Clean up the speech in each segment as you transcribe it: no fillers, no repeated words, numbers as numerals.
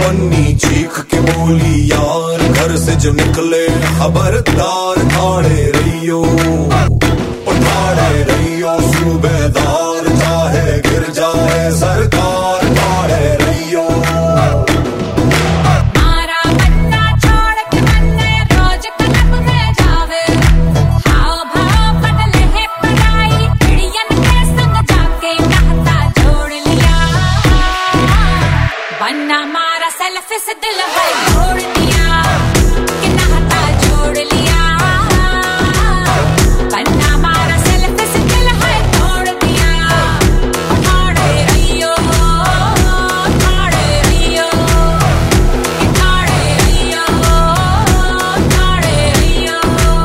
बन्नी चीख के बोली यार, घर से जो निकले खबरदार, ठाड़े रहियो ठाड़े रहियो सूबेदार, चाहे गिर जाए सरकार, ठाड़े रहियो। मारा बन्ना छोड़ के बन्ने रोज क्लब में जावे, हाव भाव बदले है पढ़ाई, चिड़ियन के संग जाके कहता जोड़ लिया। बन्ना मारा सेल्फी से दिल है जोड़ दिया, कि नहता जोड़ लिया। बन्ना मारा सेल्फी से दिल है तोड़ दिया। ठाड़े रहियो ठाड़े रहियो, कि ठाड़े रहियो ठाड़े रहियो।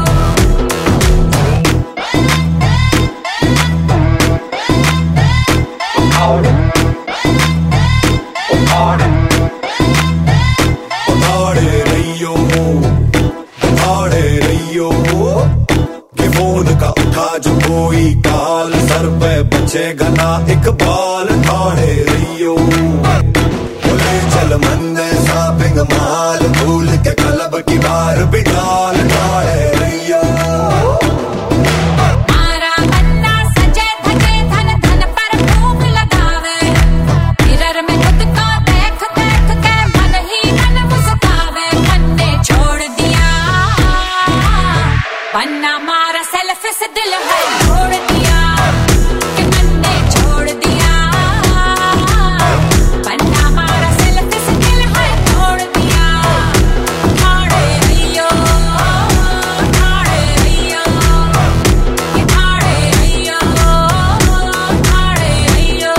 ठाड़े रहियो ठाड़े रहियो, कि फोन का उठा जो कोई काल, सर पे बचेगा ना एक बाल, ठाड़े रहियो। बोले चल मंदे शॉपिंग माल, भूल के क्लब की बार बिठाल, ठाड़े रहियो। मारा बन्ना सजे धजे धन धन पर खूब लगावे, मिरर में खुद को देख देख के मन ही मन मुस्कावे। मन ने छोड़ दिया, बन्ना मारा सेल्फी से दिल है छोड़ दिया, कि मन ने छोड़ दिया। बन्ना मारा सेल्फी से दिल है छोड़ दिया। ठाड़े रहियो ठाड़े रहियो, कि ठाड़े रहियो ठाड़े रहियो।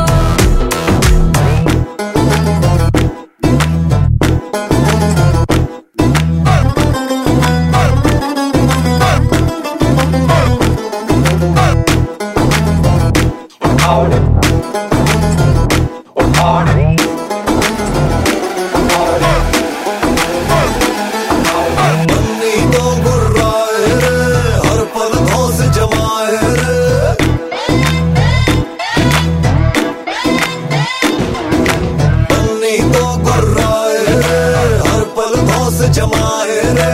बन्नी तो गुर्राए रे, हर पल धौंस जमाए रे। बन्नी तो गुर्राए रे, हर पल धौंस जमाए रे।